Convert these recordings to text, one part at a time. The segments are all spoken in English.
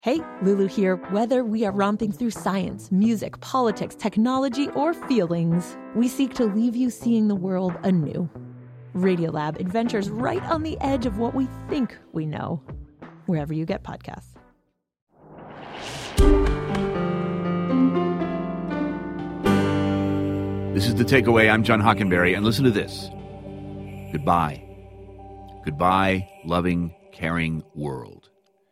Hey, Lulu here. Whether we are romping through science, music, politics, technology, or feelings, we seek to leave you seeing the world anew. Radiolab adventures right on the edge of what we think we know, wherever you get podcasts. This is The Takeaway. I'm John Hockenberry, and listen to this. Goodbye. Goodbye, loving, caring world.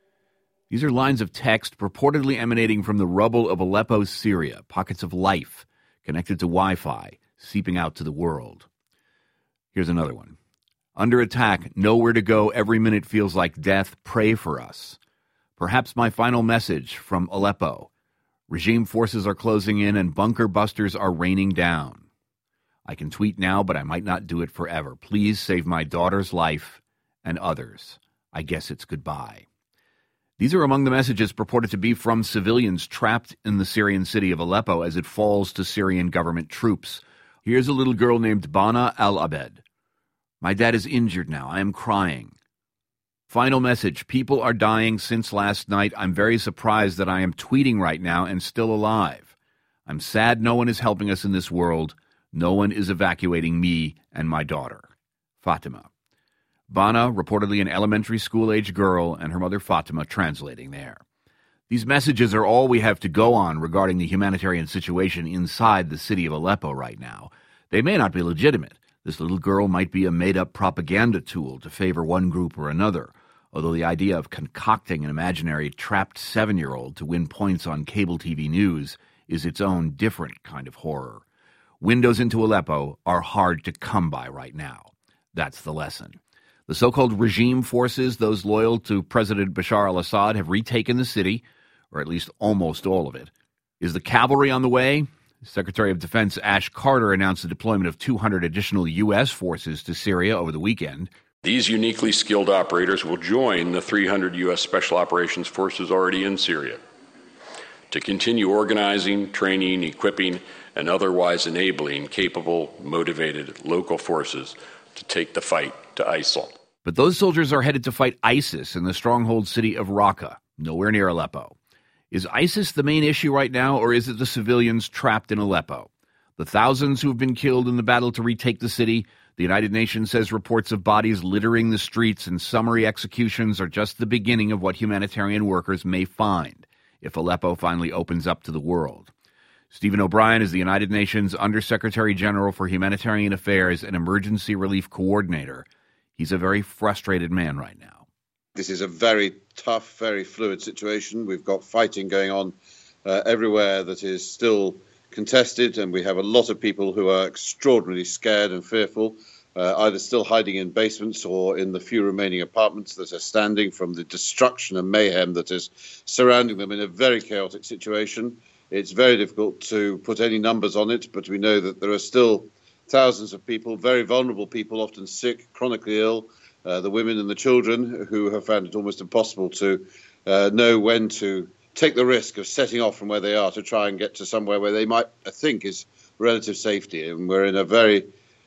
These are lines of text purportedly emanating from the rubble of Aleppo, Syria, pockets of life connected to Wi-Fi, seeping out to the world. Here's another one. Under attack, nowhere to go, every minute feels like death, pray for us. Perhaps my final message from Aleppo. Regime forces are closing in and bunker busters are raining down. I can tweet now, but I might not do it forever. Please save my daughter's life and others. I guess it's goodbye. These are among the messages purported to be from civilians trapped in the Syrian city of Aleppo as it falls to Syrian government troops. Here's a little girl named Bana Al-Abed. My dad is injured now. I am crying. Final message. People are dying since last night. I'm very surprised that I am tweeting right now and still alive. I'm sad no one is helping us in this world. No one is evacuating me and my daughter. Fatima. Bana, reportedly an elementary school-age girl, and her mother Fatima translating there. These messages are all we have to go on regarding the humanitarian situation inside the city of Aleppo right now. They may not be legitimate. This little girl might be a made-up propaganda tool to favor one group or another, although the idea of concocting an imaginary trapped 7-year-old to win points on cable TV news is its own different kind of horror. Windows into Aleppo are hard to come by right now. That's the lesson. The so-called regime forces, those loyal to President Bashar al-Assad, have retaken the city, or at least almost all of it. Is the cavalry on the way? Secretary of Defense Ash Carter announced the deployment of 200 additional U.S. forces to Syria over the weekend. These uniquely skilled operators will join the 300 U.S. Special Operations Forces already in Syria to continue organizing, training, equipping, and otherwise enabling capable, motivated local forces to take the fight to ISIL. But those soldiers are headed to fight ISIS in the stronghold city of Raqqa, nowhere near Aleppo. Is ISIS the main issue right now, or is it the civilians trapped in Aleppo? The thousands who have been killed in the battle to retake the city, the United Nations says reports of bodies littering the streets and summary executions are just the beginning of what humanitarian workers may find if Aleppo finally opens up to the world. Stephen O'Brien is the United Nations Undersecretary General for Humanitarian Affairs and Emergency Relief Coordinator. He's a very frustrated man right now. This is a very tough, very fluid situation. We've got fighting going on everywhere that is still contested, and we have a lot of people who are extraordinarily scared and fearful, either still hiding in basements or in the few remaining apartments that are standing from the destruction and mayhem that is surrounding them in a very chaotic situation. It's very difficult to put any numbers on it, but we know that there are still thousands of people, very vulnerable people, often sick, chronically ill, the women and the children who have found it almost impossible to know when to take the risk of setting off from where they are to try and get to somewhere where they might think is relative safety. And we're in a very,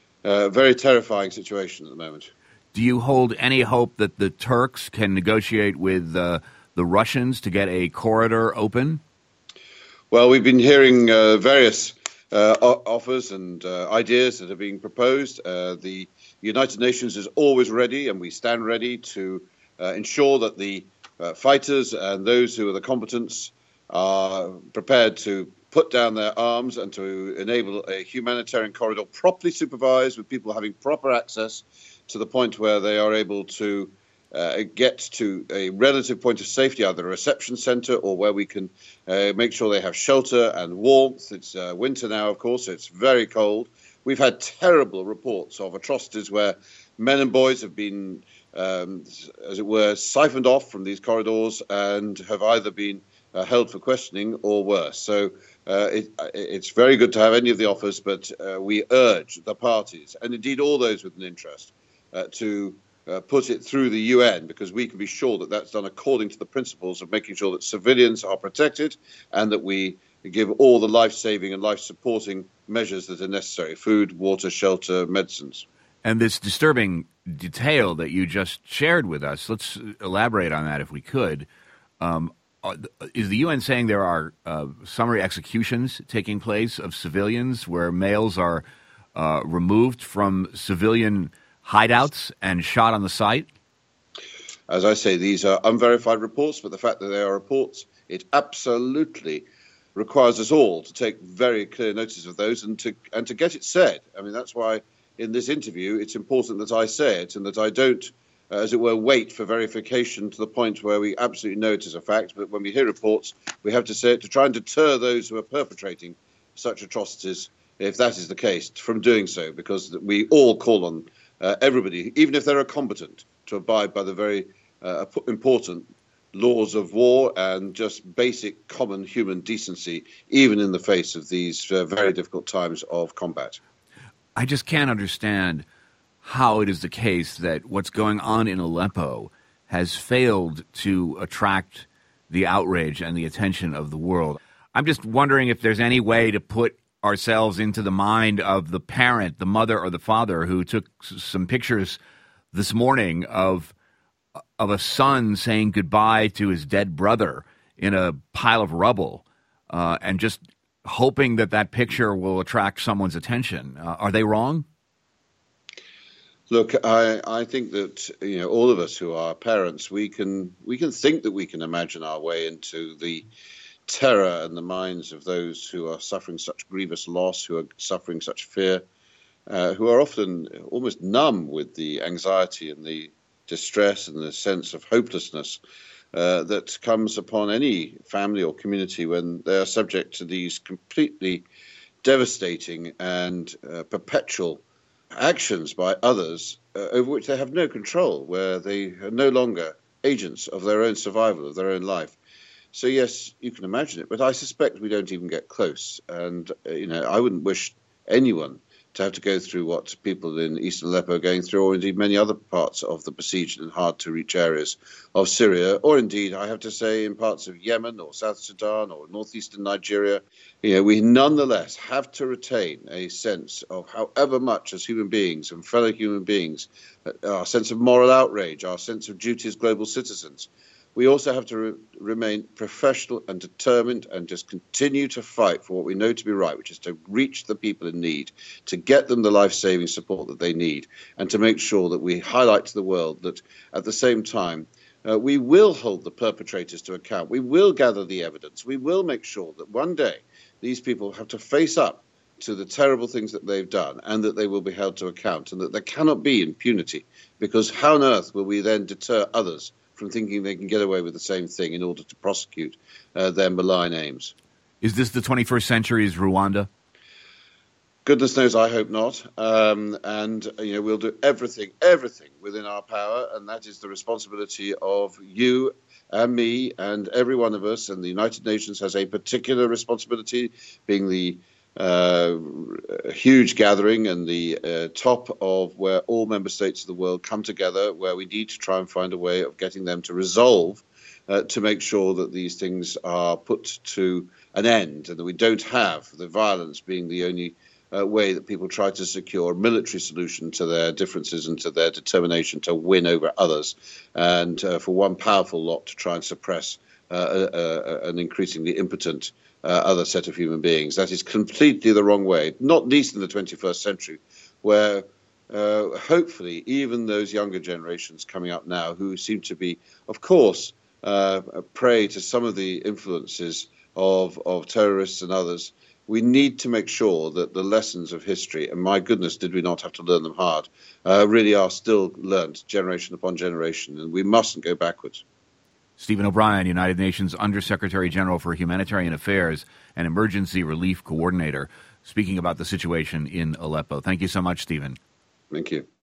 very terrifying situation at the moment. Do you hold any hope that the Turks can negotiate with the Russians to get a corridor open? Well, we've been hearing various offers and ideas that are being proposed. The United Nations is always ready, and we stand ready to ensure that the fighters and those who are the combatants are prepared to put down their arms and to enable a humanitarian corridor properly supervised with people having proper access to the point where they are able to get to a relative point of safety, either a reception center or where we can make sure they have shelter and warmth. It's winter now, of course, so it's very cold. We've had terrible reports of atrocities where men and boys have been, as it were, siphoned off from these corridors and have either been held for questioning or worse. So it's very good to have any of the offers, but we urge the parties, and indeed all those with an interest, to put it through the UN, because we can be sure that that's done according to the principles of making sure that civilians are protected and that we give all the life-saving and life-supporting measures that are necessary: food, water, shelter, medicines. And this disturbing detail that you just shared with us, let's elaborate on that if we could. is the UN saying there are summary executions taking place of civilians where males are removed from civilian hideouts and shot on the site? As I say, these are unverified reports, but the fact that they are reports, it absolutely requires us all to take very clear notice of those and to get it said. I mean, that's why in this interview it's important that I say it and that I don't, as it were, wait for verification to the point where we absolutely know it is a fact. But when we hear reports, we have to say it to try and deter those who are perpetrating such atrocities, if that is the case, from doing so, because we all call on everybody, even if they're a combatant, to abide by the very important laws of war and just basic common human decency, even in the face of these very difficult times of combat. I just can't understand how it is the case that what's going on in Aleppo has failed to attract the outrage and the attention of the world. I'm just wondering if there's any way to put ourselves into the mind of the parent, the mother or the father who took some pictures this morning of a son saying goodbye to his dead brother in a pile of rubble, and just hoping that picture will attract someone's attention. Are they wrong? Look, I think that all of us who are parents, we can think that we can imagine our way into the terror and the minds of those who are suffering such grievous loss, who are suffering such fear, who are often almost numb with the anxiety and the distress and the sense of hopelessness that comes upon any family or community when they are subject to these completely devastating and perpetual actions by others over which they have no control, where they are no longer agents of their own survival, of their own life. So yes, you can imagine it, but I suspect we don't even get close. And, I wouldn't wish anyone to have to go through what people in eastern Aleppo are going through, or indeed many other parts of the besieged and hard-to-reach areas of Syria, or indeed, I have to say, in parts of Yemen or South Sudan or northeastern Nigeria. We nonetheless have to retain a sense of, however much as human beings and fellow human beings, our sense of moral outrage, our sense of duty as global citizens, we also have to remain professional and determined and just continue to fight for what we know to be right, which is to reach the people in need, to get them the life-saving support that they need, and to make sure that we highlight to the world that at the same time we will hold the perpetrators to account. We will gather the evidence. We will make sure that one day these people have to face up to the terrible things that they've done and that they will be held to account, and that there cannot be impunity, because how on earth will we then deter others from thinking they can get away with the same thing in order to prosecute their malign aims? Is this the 21st century's Rwanda? Goodness knows, I hope not. We'll do everything within our power, and that is the responsibility of you and me and every one of us. And the United Nations has a particular responsibility, being the huge gathering and the top of where all member states of the world come together, where we need to try and find a way of getting them to resolve, to make sure that these things are put to an end and that we don't have the violence being the only way that people try to secure a military solution to their differences and to their determination to win over others, and for one powerful lot to try and suppress an increasingly impotent other set of human beings. That is completely the wrong way, not least in the 21st century, where hopefully even those younger generations coming up now, who seem to be, of course, prey to some of the influences of terrorists and others, we need to make sure that the lessons of history, and my goodness, did we not have to learn them hard, really are still learned generation upon generation, and we mustn't go backwards. Stephen O'Brien, United Nations Undersecretary General for Humanitarian Affairs and Emergency Relief Coordinator, speaking about the situation in Aleppo. Thank you so much, Stephen. Thank you.